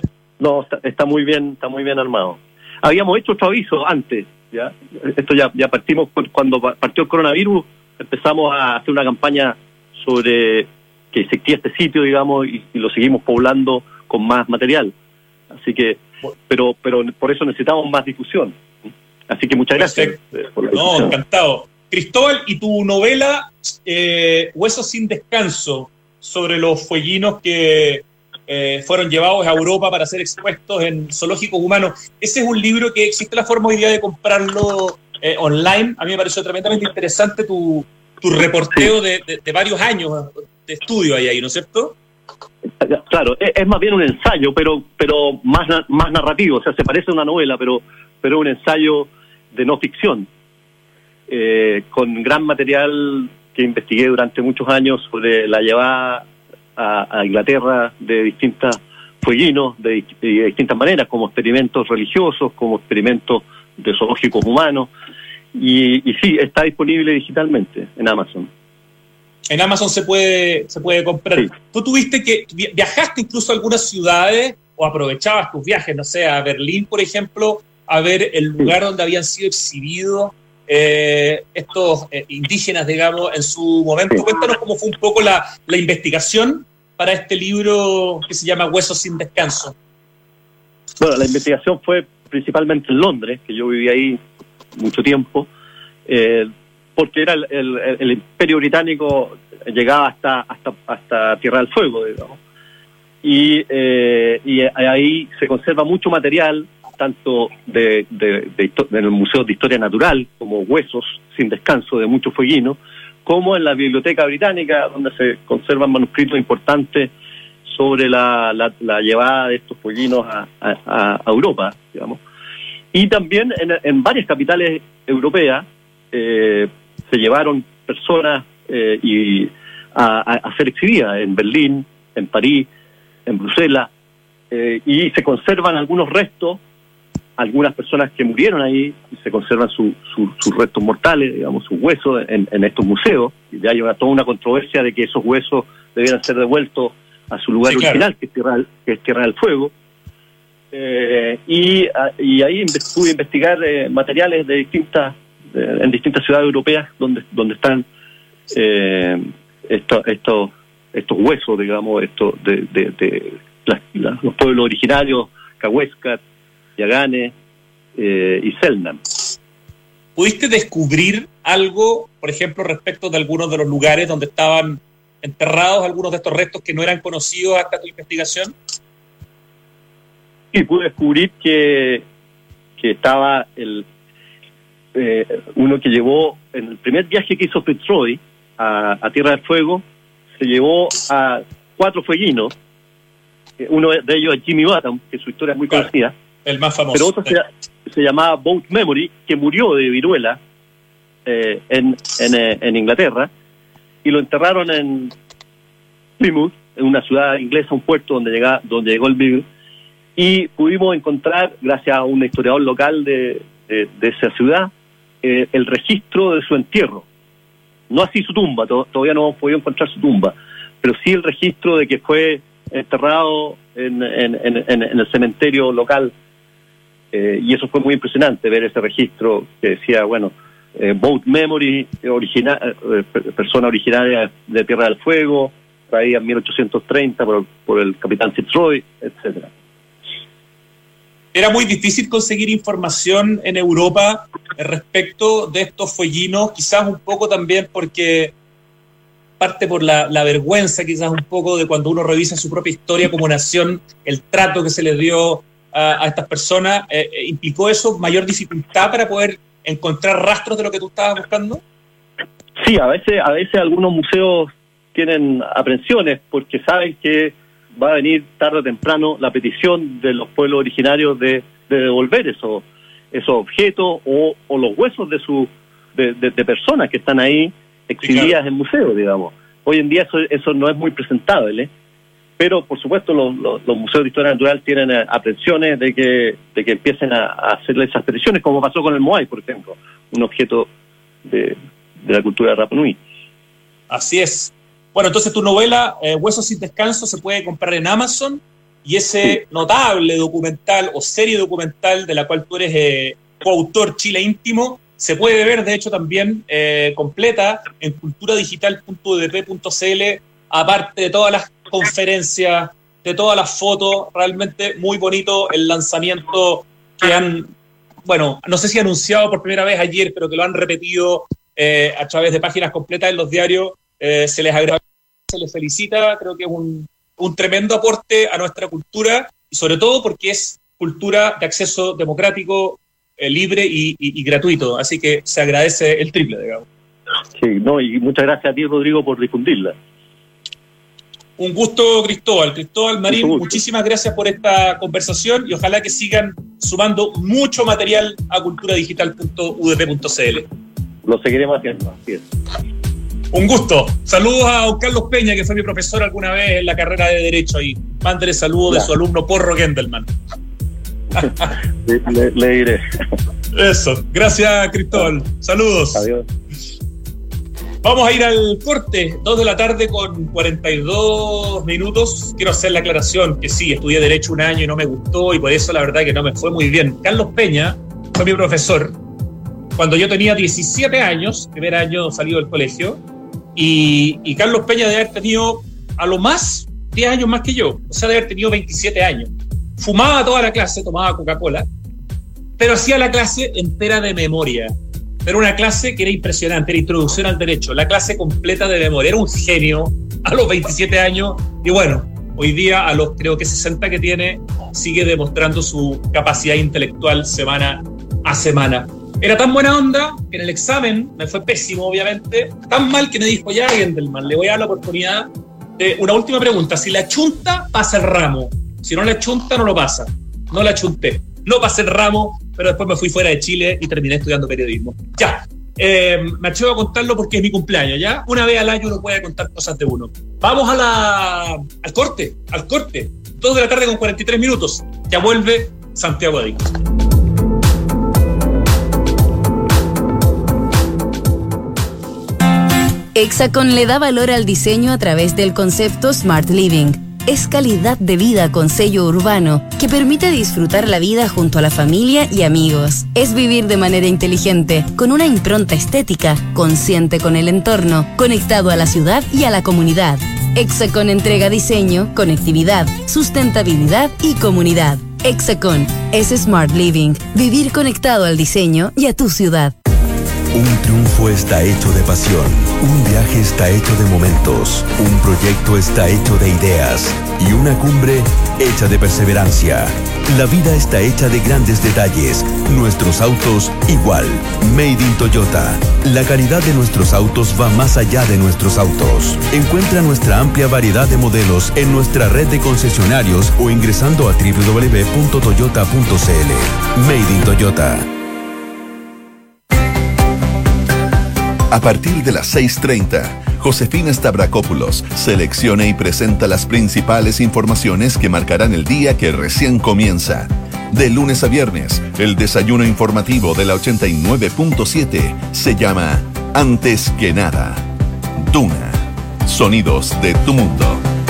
No, está, está muy bien, está muy bien armado. Habíamos hecho otro aviso antes, ya. Esto ya, ya partimos cuando partió el coronavirus, empezamos a hacer una campaña sobre que existía este sitio, digamos, y, y lo seguimos poblando con más material. Así que, pero, pero por eso necesitamos más difusión. Así que muchas gracias. Por la no, encantado. Cristóbal, y tu novela eh, Huesos sin descanso, sobre los fueguinos que eh, fueron llevados a Europa para ser expuestos en zoológicos humanos, ese es un libro que existe la forma hoy día de comprarlo eh, online. A mí me pareció tremendamente interesante tu, tu reporteo de, de, de varios años de estudio ahí, ahí, ¿no es cierto? Claro, es, es más bien un ensayo, pero pero más más narrativo, o sea, se parece a una novela, pero pero un ensayo de no ficción, eh, con gran material que investigué durante muchos años sobre la llevada a, a Inglaterra de distintas fueguinos, de, de distintas maneras, como experimentos religiosos, como experimentos de zoológicos humanos, y, y sí, está disponible digitalmente en Amazon. En Amazon se puede se puede comprar. Sí. Tú tuviste que, viajaste incluso a algunas ciudades, o aprovechabas tus viajes, no sé, a Berlín, por ejemplo, a ver el lugar sí. donde habían sido exhibidos eh, estos eh, indígenas, digamos, en su momento. Sí. Cuéntanos cómo fue un poco la, la investigación para este libro que se llama Huesos sin descanso. Bueno, la investigación fue principalmente en Londres, que yo viví ahí mucho tiempo, eh, porque era el, el, el Imperio Británico llegaba hasta hasta hasta Tierra del Fuego, digamos, y eh, y ahí se conserva mucho material, tanto de, de, de, de en el Museo de Historia Natural, como huesos sin descanso de muchos fueguinos, como en la Biblioteca Británica, donde se conservan manuscritos importantes sobre la, la, la llevada de estos fueguinos a, a, a Europa, digamos. Y también en, en varias capitales europeas eh, se llevaron personas eh, y a, a, a ser exhibidas, en Berlín, en París, en Bruselas, eh, y se conservan algunos restos, algunas personas que murieron ahí, y se conservan su, su, sus restos mortales, digamos, sus huesos en, en estos museos, y hay una, toda una controversia de que esos huesos debieran ser devueltos a su lugar sí, original, claro. que es Tierra, que es Tierra del Fuego. Eh, y, y ahí pude investigar eh, materiales de distintas eh, en distintas ciudades europeas donde donde están eh, estos estos estos huesos, digamos, estos de, de, de la, la, los pueblos originarios, Cahuéscar, Yaganes eh, y Selknam. ¿Pudiste descubrir algo, por ejemplo, respecto de algunos de los lugares donde estaban enterrados algunos de estos restos que no eran conocidos hasta tu investigación? Sí, pude descubrir que, que estaba el eh, uno que llevó, en el primer viaje que hizo Fitzroy a, a Tierra del Fuego, se llevó a cuatro fueguinos, uno de ellos es Jimmy Bottom, que su historia es muy claro, conocida. El más famoso. Pero otro se, se llamaba Boat Memory, que murió de viruela eh, en, en, eh, en Inglaterra, y lo enterraron en Plymouth, en una ciudad inglesa, un puerto donde, llega, donde llegó el virus, y pudimos encontrar, gracias a un historiador local de, de, de esa ciudad, eh, el registro de su entierro. No así su tumba, to, todavía no hemos podido encontrar su tumba, pero sí el registro de que fue enterrado en, en, en, en el cementerio local, eh, y eso fue muy impresionante, ver ese registro que decía, bueno, eh, Boat Memory, origina, eh, persona originaria de Tierra del Fuego, traída en mil ochocientos treinta por, por el capitán Fitzroy, etcétera. Era muy difícil conseguir información en Europa respecto de estos fueguinos, quizás un poco también porque parte por la, la vergüenza, quizás un poco de cuando uno revisa su propia historia como nación, el trato que se le dio a, a estas personas. Eh, ¿Implicó eso mayor dificultad para poder encontrar rastros de lo que tú estabas buscando? Sí, a veces, a veces algunos museos tienen aprensiones porque saben que va a venir tarde o temprano la petición de los pueblos originarios de, de devolver esos esos objetos o, o los huesos de su de, de, de personas que están ahí exhibidas, claro, en museos, digamos. Hoy en día eso eso no es muy presentable, pero por supuesto los, los, los museos de historia natural tienen aprensiones de que de que empiecen a, a hacerle esas peticiones, como pasó con el Moai, por ejemplo, un objeto de, de la cultura de Rapa Nui. Así es. Bueno, entonces tu novela, eh, Huesos sin Descanso, se puede comprar en Amazon, y ese notable documental o serie documental de la cual tú eres eh, coautor, Chile Íntimo, se puede ver, de hecho, también eh, completa en cultura digital punto u d p punto c l, aparte de todas las conferencias, de todas las fotos. Realmente muy bonito el lanzamiento que han, bueno, no sé si anunciado por primera vez ayer, pero que lo han repetido eh, a través de páginas completas en los diarios. Eh, se les agradece, se les felicita, creo que es un, un tremendo aporte a nuestra cultura, y sobre todo porque es cultura de acceso democrático, eh, libre y, y, y gratuito, así que se agradece el triple, digamos. Sí, no, y muchas gracias a ti, Rodrigo, por difundirla. Un gusto, Cristóbal. Cristóbal Marín, muchísimas gracias por esta conversación y ojalá que sigan sumando mucho material a cultura digital punto u d p punto c l. Lo seguiremos haciendo, así es. Un gusto. Saludos a don Carlos Peña, que fue mi profesor alguna vez en la carrera de Derecho. Y mándale saludos, claro, de su alumno Porro Gendelman. le, le, le diré. Eso. Gracias, Cristóbal. Saludos. Adiós. Vamos a ir al corte. Dos de la tarde con cuarenta y dos minutos. Quiero hacer la aclaración que sí, estudié Derecho un año y no me gustó, y por eso la verdad que no me fue muy bien. Carlos Peña fue mi profesor cuando yo tenía diecisiete años, primer año salido del colegio. Y, y Carlos Peña debe haber tenido a lo más diez años más que yo, o sea, debe haber tenido veintisiete años. Fumaba toda la clase, tomaba Coca-Cola, pero hacía la clase entera de memoria. Era una clase que era impresionante, era introducción al derecho, la clase completa de memoria. Era un genio a los veintisiete años, y bueno, hoy día a los creo que sesenta que tiene, sigue demostrando su capacidad intelectual semana a semana. Era tan buena onda que en el examen me fue pésimo, obviamente, tan mal que me dijo, ya, Gendelman, le voy a dar la oportunidad de una última pregunta. Si la chunta, pasa el ramo. Si no la chunta, no lo pasa. No la chunté. No pasé el ramo, pero después me fui fuera de Chile y terminé estudiando periodismo. Ya, eh, me atrevo a contarlo porque es mi cumpleaños, ¿ya? Una vez al año uno puede contar cosas de uno. Vamos a la, al corte, al corte. Dos de la tarde con cuarenta y tres minutos. Ya vuelve Santiago Adicto. Hexacon le da valor al diseño a través del concepto Smart Living. Es calidad de vida con sello urbano que permite disfrutar la vida junto a la familia y amigos. Es vivir de manera inteligente, con una impronta estética, consciente con el entorno, conectado a la ciudad y a la comunidad. Hexacón entrega diseño, conectividad, sustentabilidad y comunidad. Hexacón es Smart Living. Vivir conectado al diseño y a tu ciudad. Un triunfo está hecho de pasión, un viaje está hecho de momentos, un proyecto está hecho de ideas y una cumbre hecha de perseverancia. La vida está hecha de grandes detalles, nuestros autos igual. Made in Toyota. La calidad de nuestros autos va más allá de nuestros autos. Encuentra nuestra amplia variedad de modelos en nuestra red de concesionarios o ingresando a doble u doble u doble u punto toyota punto c l. Made in Toyota. A partir de las seis treinta, Josefina Stavrakopoulos selecciona y presenta las principales informaciones que marcarán el día que recién comienza. De lunes a viernes, el desayuno informativo de la ochenta y nueve punto siete se llama Antes que nada. Duna. Sonidos de tu mundo.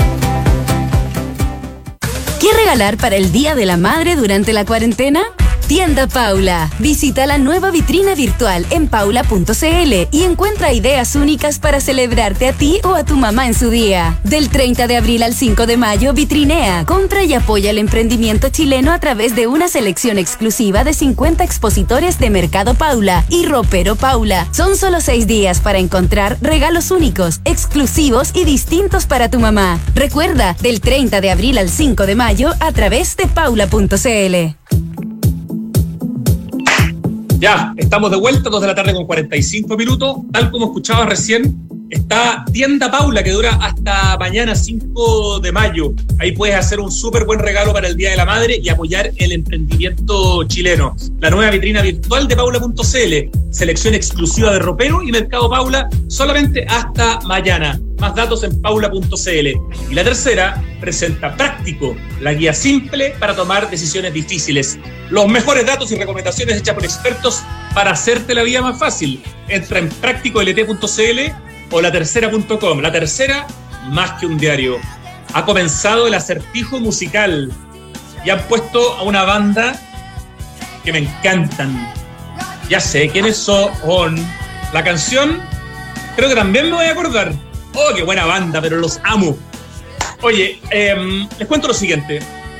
¿Qué regalar para el Día de la Madre durante la cuarentena? Tienda Paula. Visita la nueva vitrina virtual en paula punto c l y encuentra ideas únicas para celebrarte a ti o a tu mamá en su día. Del treinta de abril al cinco de mayo, vitrinea, compra y apoya el emprendimiento chileno a través de una selección exclusiva de cincuenta expositores de Mercado Paula y Ropero Paula. Son solo seis días para encontrar regalos únicos, exclusivos y distintos para tu mamá. Recuerda, del treinta de abril al cinco de mayo a través de paula punto c l. Ya, estamos de vuelta, dos de la tarde con cuarenta y cinco minutos. Tal como escuchabas recién, está Tienda Paula, que dura hasta mañana cinco de mayo. Ahí puedes hacer un súper buen regalo para el Día de la Madre y apoyar el emprendimiento chileno. La nueva vitrina virtual de paula punto c l. Selección exclusiva de Ropero y Mercado Paula, solamente hasta mañana. Más datos en paula punto c l. Y la tercera presenta Práctico, la guía simple para tomar decisiones difíciles. Los mejores datos y recomendaciones hechas por expertos para hacerte la vida más fácil. Entra en práctico l t punto c l o la tercera punto com. La Tercera, más que un diario. Ha comenzado el acertijo musical y han puesto a una banda que me encantan. Ya sé quiénes son. La canción, creo que también me voy a acordar. Oh, qué buena banda, pero los amo. Oye, eh, les cuento lo siguiente.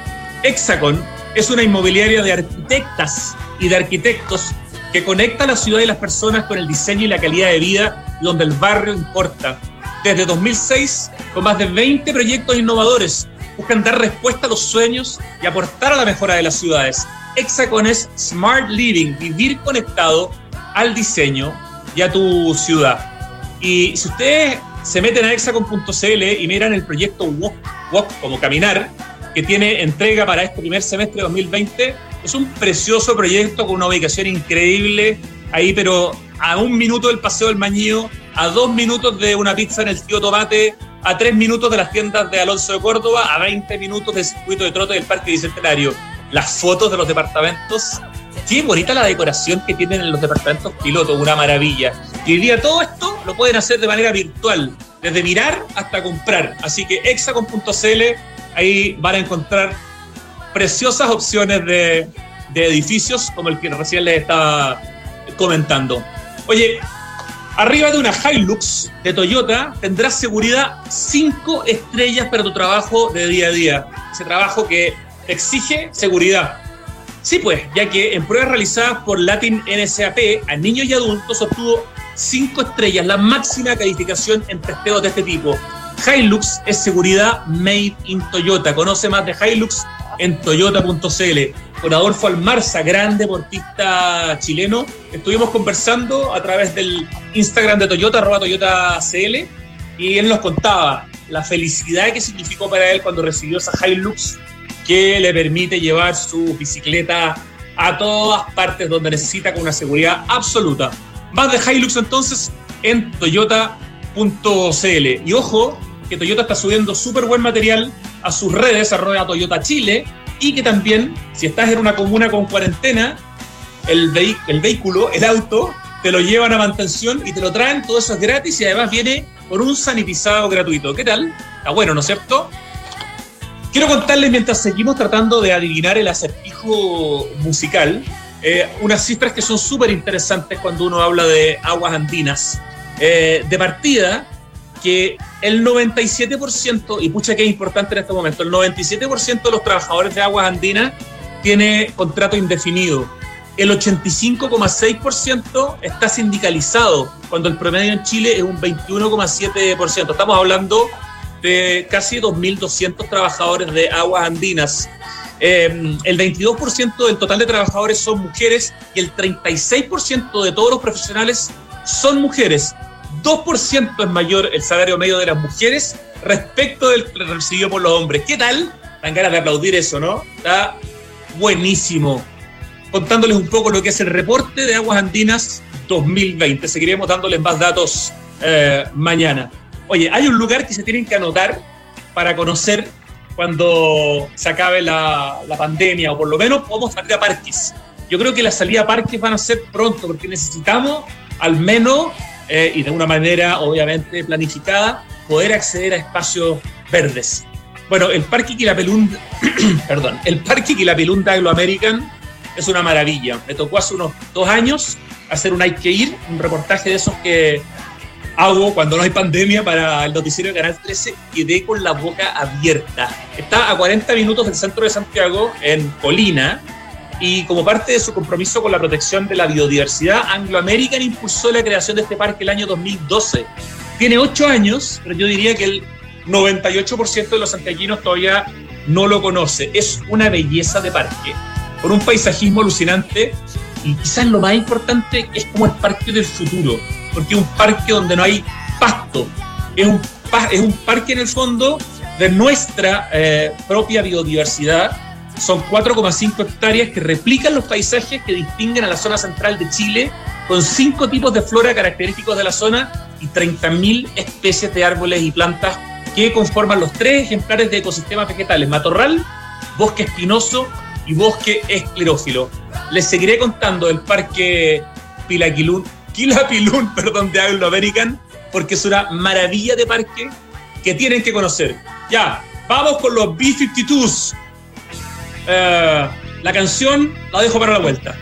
Hexacón es una inmobiliaria de arquitectas y de arquitectos que conecta a la ciudad y las personas con el diseño y la calidad de vida donde el barrio importa. Desde dos mil seis, con más de veinte proyectos innovadores, buscan dar respuesta a los sueños y aportar a la mejora de las ciudades. Hexacón es Smart Living, vivir conectado al diseño y a tu ciudad. Y si ustedes se meten a hexacon punto c l y miran el proyecto Walk, Walk como caminar, que tiene entrega para este primer semestre de dos mil veinte, es un precioso proyecto con una ubicación increíble ahí, pero a un minuto del Paseo del Mañío, a dos minutos de una pizza en el Tío Tomate, a tres minutos de las tiendas de Alonso de Córdoba, a veinte minutos del circuito de trote del Parque Bicentenario. Las fotos de los departamentos, qué bonita la decoración que tienen en los departamentos pilotos, una maravilla. Y hoy día todo esto lo pueden hacer de manera virtual, desde mirar hasta comprar. Así que hexacon punto c l, ahí van a encontrar preciosas opciones de, de edificios como el que recién les estaba comentando. Oye, arriba de una Hilux de Toyota tendrás seguridad cinco estrellas para tu trabajo de día a día. Ese trabajo que te exige seguridad. Sí, pues, ya que en pruebas realizadas por Latin N S A P a niños y adultos obtuvo cinco estrellas, la máxima calificación en testeos de este tipo. Hilux es seguridad made in Toyota. Conoce más de Hilux en toyota punto c l. Con Adolfo Almarza, gran deportista chileno, estuvimos conversando a través del Instagram de Toyota, arroba Toyota C L, y él nos contaba la felicidad que significó para él cuando recibió esa Hilux que le permite llevar su bicicleta a todas partes donde necesita con una seguridad absoluta. Más de Hilux entonces en toyota punto c l. Y ojo, que Toyota está subiendo súper buen material a sus redes, arroba Toyota Chile, y que también, si estás en una comuna con cuarentena, el, vehi- el vehículo, el auto, te lo llevan a mantención y te lo traen, todo eso es gratis y además viene con un sanitizado gratuito. ¿Qué tal? Está bueno, ¿no es cierto? Quiero contarles, mientras seguimos tratando de adivinar el acertijo musical, eh, unas cifras que son súper interesantes cuando uno habla de aguas andinas. Eh, de partida, que el noventa y siete por ciento, y pucha que es importante en este momento, el noventa y siete por ciento de los trabajadores de aguas andinas tiene contrato indefinido. El ochenta y cinco coma seis por ciento está sindicalizado, cuando el promedio en Chile es un veintiuno coma siete por ciento. Estamos hablando de casi dos mil doscientos trabajadores de aguas andinas. Eh, el veintidós por ciento del total de trabajadores son mujeres y el treinta y seis por ciento de todos los profesionales son mujeres. dos por ciento es mayor el salario medio de las mujeres respecto del recibido por los hombres. ¿Qué tal? Dan ganas de aplaudir eso, ¿no? Está buenísimo. Contándoles un poco lo que es el reporte de Aguas Andinas dos mil veinte. Seguiremos dándoles más datos eh, mañana. Oye, hay un lugar que se tienen que anotar para conocer cuando se acabe la, la pandemia, o por lo menos podemos salir a parques. Yo creo que las salidas a parques van a ser pronto, porque necesitamos al menos, eh, y de una manera obviamente planificada, poder acceder a espacios verdes. Bueno, el Parque Quilapelún, perdón, el Parque Quilapelún de Anglo American es una maravilla. Me tocó hace unos dos años hacer un Hay que ir, un reportaje de esos que hago cuando no hay pandemia para el noticiero de Canal trece. Quedé con la boca abierta. Está a cuarenta minutos del centro de Santiago, en Colina, y como parte de su compromiso con la protección de la biodiversidad, Anglo American impulsó la creación de este parque el año dos mil doce. Tiene ocho años, pero yo diría que el noventa y ocho por ciento de los santiaguinos todavía no lo conoce. Es una belleza de parque, con un paisajismo alucinante, y quizás lo más importante es como el parque del futuro, porque es un parque donde no hay pasto, es un, es un parque en el fondo de nuestra eh, propia biodiversidad. Son cuatro coma cinco hectáreas que replican los paisajes que distinguen a la zona central de Chile, con cinco tipos de flora característicos de la zona y treinta mil especies de árboles y plantas que conforman los tres ejemplares de ecosistemas vegetales: matorral, bosque espinoso y bosque esclerófilo. Les seguiré contando del parque Pilaquilún, Quilapilún, perdón, de Anglo American, porque es una maravilla de parque que tienen que conocer. Ya, vamos con los B cincuenta y dos. Uh, la canción la dejo para la vuelta.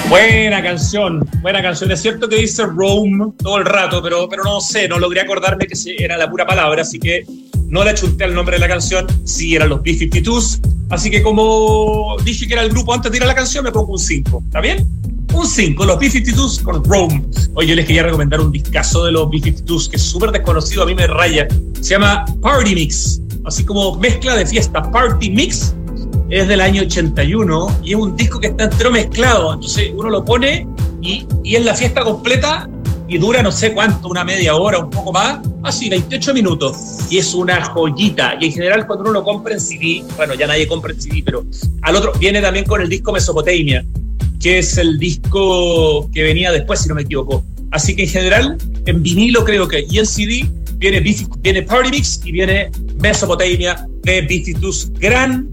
Buena canción, buena canción. Es cierto que dice Rome todo el rato, pero, pero no sé, no logré acordarme que era la pura palabra, así que no le achunté al nombre de la canción. Sí, eran los B cincuenta y dos, así que como dije que era el grupo antes de ir a la canción, me pongo un cinco, ¿está bien? Un cinco, los B cincuenta y dos con Rome. Oye, yo les quería recomendar un discazo de los B cincuenta y dos que es súper desconocido, a mí me raya. Se llama Party Mix, así como mezcla de fiesta, Party Mix. Es del año ochenta y uno y es un disco que está entero mezclado, entonces uno lo pone y, y es la fiesta completa y dura no sé cuánto, una media hora, un poco más, así, veintiocho minutos, y es una joyita. Y en general cuando uno lo compra en C D, bueno, ya nadie compra en C D, pero al otro viene también con el disco Mesopotamia, que es el disco que venía después, si no me equivoco. Así que en general, en vinilo creo que, y en C D, viene, viene Party Mix y viene Mesopotamia de B cincuenta y dos, gran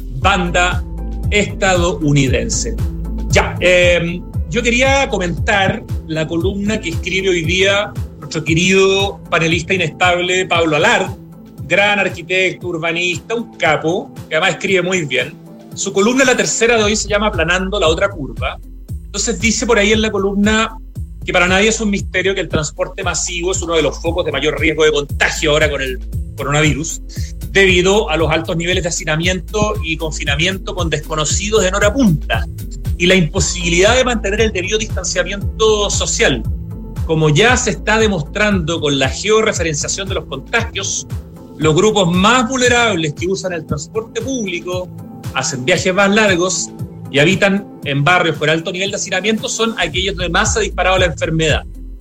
banda estadounidense. Ya, eh, yo quería comentar la columna que escribe hoy día nuestro querido panelista inestable Pablo Alard, gran arquitecto, urbanista, un capo, que además escribe muy bien. Su columna, la tercera de hoy, se llama Aplanando la otra curva. Entonces dice por ahí en la columna que para nadie es un misterio que el transporte masivo es uno de los focos de mayor riesgo de contagio ahora con el coronavirus, debido a los altos niveles de hacinamiento y confinamiento con desconocidos en hora punta y la imposibilidad de mantener el debido distanciamiento social. Como ya se está demostrando con la georreferenciación de los contagios, los grupos más vulnerables que usan el transporte público, hacen viajes más largos y habitan en barrios con alto nivel de hacinamiento son aquellos donde más se ha disparado la enfermedad.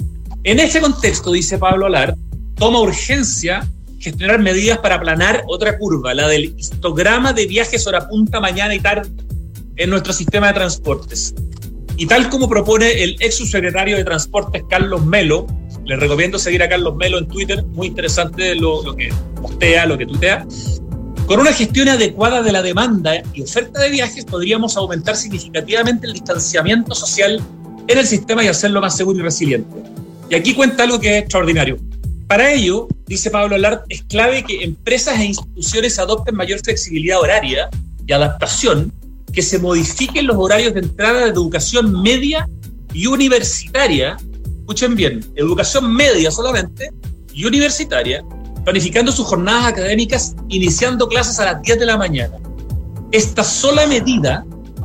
En ese contexto, dice Pablo Alard, toma urgencia gestionar medidas para aplanar otra curva, la del histograma de viajes hora punta, mañana y tarde en nuestro sistema de transportes. Y tal como propone el ex subsecretario de Transportes Carlos Melo, les recomiendo seguir a Carlos Melo en Twitter, muy interesante lo, lo que postea, lo que tuitea, con una gestión adecuada de la demanda y oferta de viajes podríamos aumentar significativamente el distanciamiento social en el sistema y hacerlo más seguro y resiliente. Y aquí cuenta algo que es extraordinario. Para ello, dice Pablo Alard, es clave que empresas e instituciones adopten mayor flexibilidad horaria y adaptación, que se modifiquen los horarios de entrada de educación media y universitaria, escuchen bien, educación media solamente y universitaria, planificando sus jornadas académicas iniciando clases a las diez de la mañana. Esta sola medida,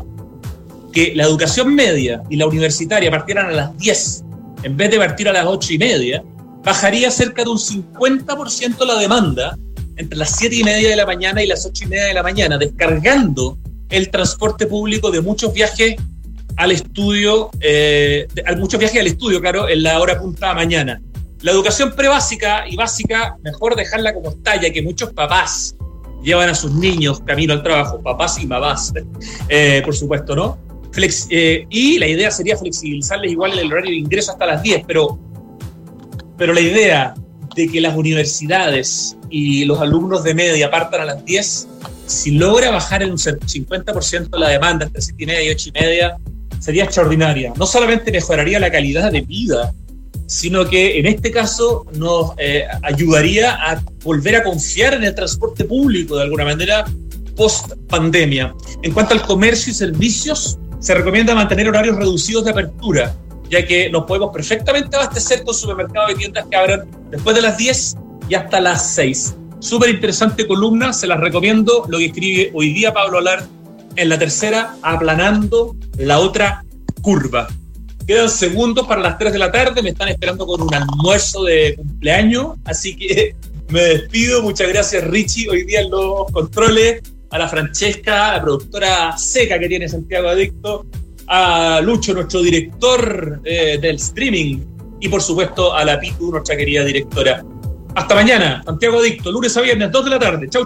que la educación media y la universitaria partieran a las diez en vez de partir a las ocho y media, bajaría cerca de un cincuenta por ciento la demanda entre las siete y media de la mañana y las ocho y media de la mañana, descargando el transporte público de muchos viajes al estudio, eh, de, muchos viajes al estudio, claro, en la hora punta de mañana. La educación prebásica y básica, mejor dejarla como está, ya que muchos papás llevan a sus niños camino al trabajo, papás y mamás, eh, por supuesto, ¿no? Flex, eh, y la idea sería flexibilizarles igual el horario de ingreso hasta las diez, pero Pero la idea de que las universidades y los alumnos de media partan a las diez, si logra bajar en un cincuenta por ciento la demanda entre siete y media y ocho y media, sería extraordinaria. No solamente mejoraría la calidad de vida, sino que en este caso nos eh, ayudaría a volver a confiar en el transporte público de alguna manera post pandemia. En cuanto al comercio y servicios, se recomienda mantener horarios reducidos de apertura, ya que nos podemos perfectamente abastecer con supermercados y tiendas que abran después de las diez y hasta las seis. Súper interesante columna, se las recomiendo, lo que escribe hoy día Pablo Alard en la tercera, Aplanando la otra curva. Quedan segundos para las tres de la tarde, me están esperando con un almuerzo de cumpleaños, así que me despido. Muchas gracias, Richie, hoy día en los controles, a la Francesca, la productora seca que tiene Santiago Adicto, a Lucho, nuestro director eh, del streaming, y por supuesto a la Pitu, nuestra querida directora. Hasta mañana, Santiago Adicto, lunes a viernes, dos de la tarde. Chau, chau.